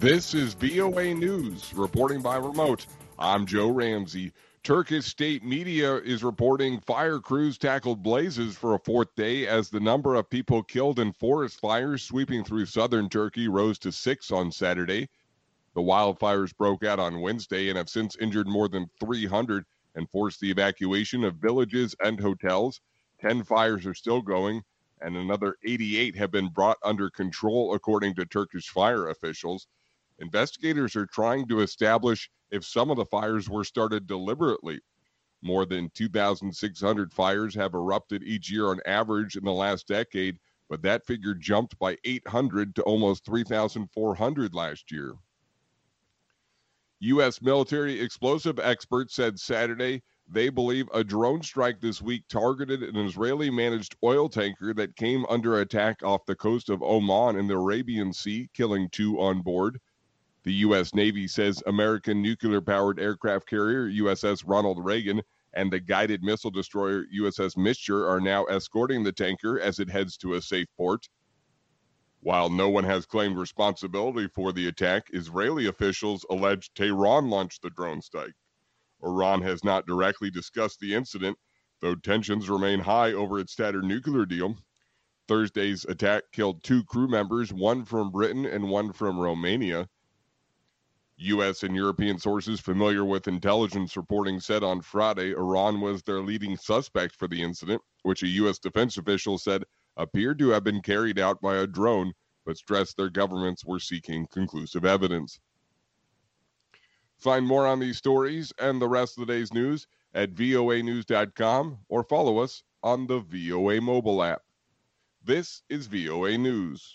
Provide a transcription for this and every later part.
This is VOA News, reporting by remote. I'm Joe Ramsey. Turkish state media is reporting fire crews tackled blazes for a fourth day as the number of people killed in forest fires sweeping through southern Turkey rose to 6 on Saturday. The wildfires broke out on Wednesday and have since injured more than 300 and forced the evacuation of villages and hotels. 10 fires are still going, and another 88 have been brought under control, according to Turkish fire officials. Investigators are trying to establish if some of the fires were started deliberately. More than 2,600 fires have erupted each year on average in the last decade, but that figure jumped by 800 to almost 3,400 last year. U.S. military explosive experts said Saturday they believe a drone strike this week targeted an Israeli-managed oil tanker that came under attack off the coast of Oman in the Arabian Sea, killing 2 on board. The U.S. Navy says American nuclear-powered aircraft carrier USS Ronald Reagan and the guided missile destroyer USS Mishur are now escorting the tanker as it heads to a safe port. While no one has claimed responsibility for the attack, Israeli officials allege Tehran launched the drone strike. Iran has not directly discussed the incident, though tensions remain high over its tattered nuclear deal. Thursday's attack killed 2 crew members, one from Britain and one from Romania. U.S. and European sources familiar with intelligence reporting said on Friday Iran was their leading suspect for the incident, which a U.S. defense official said appeared to have been carried out by a drone, but stressed their governments were seeking conclusive evidence. Find more on these stories and the rest of the day's news at voanews.com or follow us on the VOA mobile app. This is VOA News.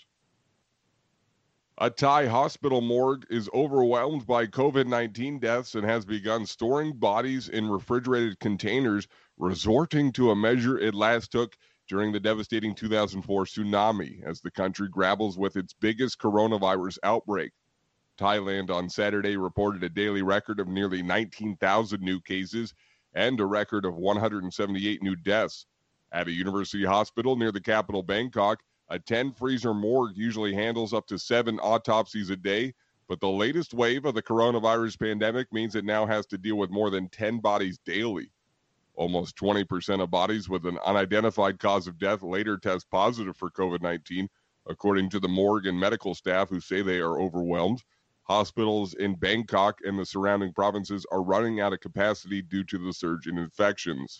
A Thai hospital morgue is overwhelmed by COVID-19 deaths and has begun storing bodies in refrigerated containers, resorting to a measure it last took during the devastating 2004 tsunami as the country grapples with its biggest coronavirus outbreak. Thailand on Saturday reported a daily record of nearly 19,000 new cases and a record of 178 new deaths. At a university hospital near the capital, Bangkok, a 10-freezer morgue usually handles up to 7 autopsies a day, but the latest wave of the coronavirus pandemic means it now has to deal with more than 10 bodies daily. Almost 20% of bodies with an unidentified cause of death later test positive for COVID-19, according to the morgue and medical staff who say they are overwhelmed. Hospitals in Bangkok and the surrounding provinces are running out of capacity due to the surge in infections.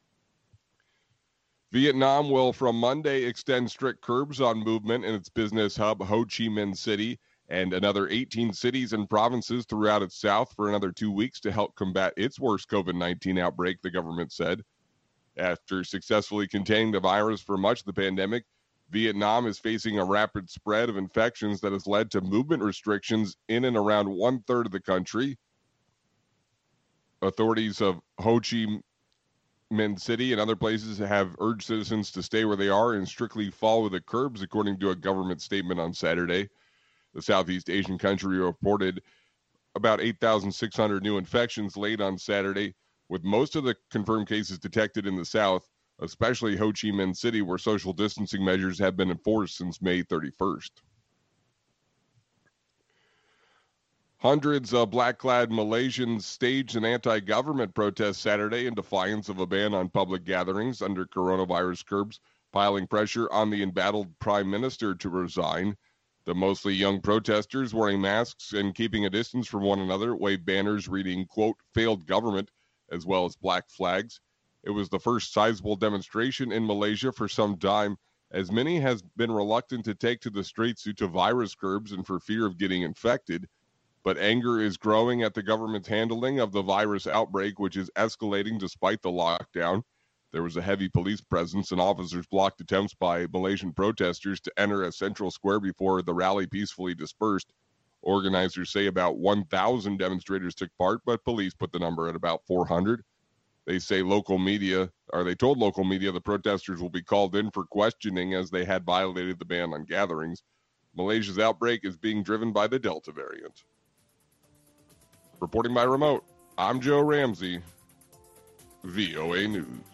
Vietnam will from Monday extend strict curbs on movement in its business hub Ho Chi Minh City and another 18 cities and provinces throughout its south for another 2 weeks to help combat its worst COVID-19 outbreak, the government said. After successfully containing the virus for much of the pandemic, Vietnam is facing a rapid spread of infections that has led to movement restrictions in and around 1/3 of the country. Authorities of Ho Chi Minh City and other places have urged citizens to stay where they are and strictly follow the curbs, according to a government statement on Saturday. The Southeast Asian country reported about 8,600 new infections late on Saturday, with most of the confirmed cases detected in the south, especially Ho Chi Minh City, where social distancing measures have been enforced since May 31st. Hundreds of black-clad Malaysians staged an anti-government protest Saturday in defiance of a ban on public gatherings under coronavirus curbs, piling pressure on the embattled prime minister to resign. The mostly young protesters, wearing masks and keeping a distance from one another, waved banners reading, quote, failed government, as well as black flags. It was the first sizable demonstration in Malaysia for some time, as many has been reluctant to take to the streets due to virus curbs and for fear of getting infected. But anger is growing at the government's handling of the virus outbreak, which is escalating despite the lockdown. There was a heavy police presence and officers blocked attempts by Malaysian protesters to enter a central square before the rally peacefully dispersed. Organizers say about 1,000 demonstrators took part, but police put the number at about 400. They told local media the protesters will be called in for questioning as they had violated the ban on gatherings. Malaysia's outbreak is being driven by the Delta variant. Reporting by remote, I'm Joe Ramsey, VOA News.